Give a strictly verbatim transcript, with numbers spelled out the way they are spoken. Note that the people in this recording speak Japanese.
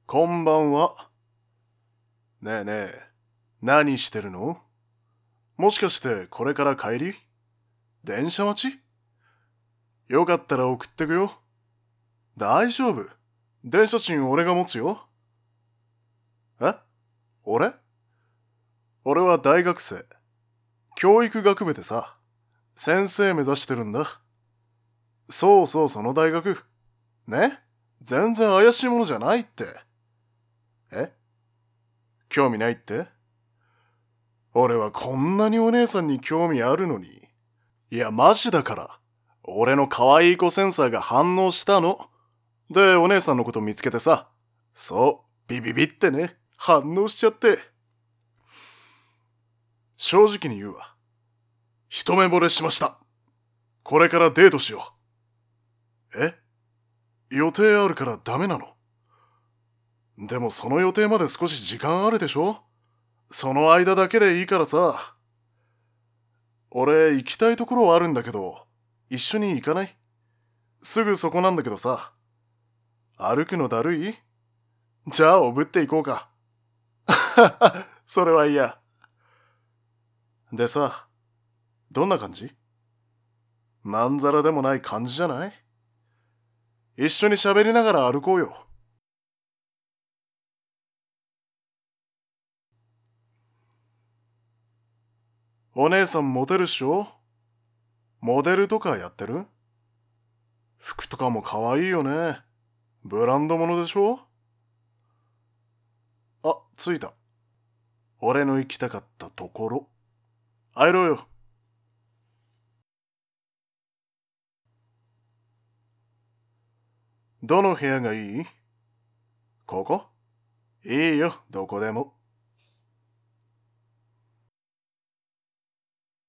こんばんは。ねえねえ、何してるの？もしかしてこれから帰り？電車待ち？よかったら送ってくよ。大丈夫。電車賃俺が持つよ。え？俺？俺は大学生。教育学部でさ、先生目指してるんだ。そうそう、その大学。ね？全然怪しいものじゃないって。え？興味ないって？俺はこんなにお姉さんに興味あるのに。いや、マジだから。俺の可愛い子センサーが反応したの。で、お姉さんのこと見つけてさ。そう、ビビビってね。反応しちゃって。正直に言うわ。一目惚れしました。これからデートしよう。え？予定あるからダメなの？でもその予定まで少し時間あるでしょ？その間だけでいいからさ。俺行きたいところはあるんだけど、一緒に行かない？すぐそこなんだけどさ。歩くのだるい？じゃあおぶっていこうか。それは嫌。でさ、どんな感じ？まんざらでもない感じじゃない？一緒に喋りながら歩こうよ。お姉さんモテるっしょ？モデルとかやってる？服とかも可愛いよね。ブランド物でしょ？あ、着いた。俺の行きたかったところ。入ろうよ。どの部屋がいい？ここ？いいよ、どこでも。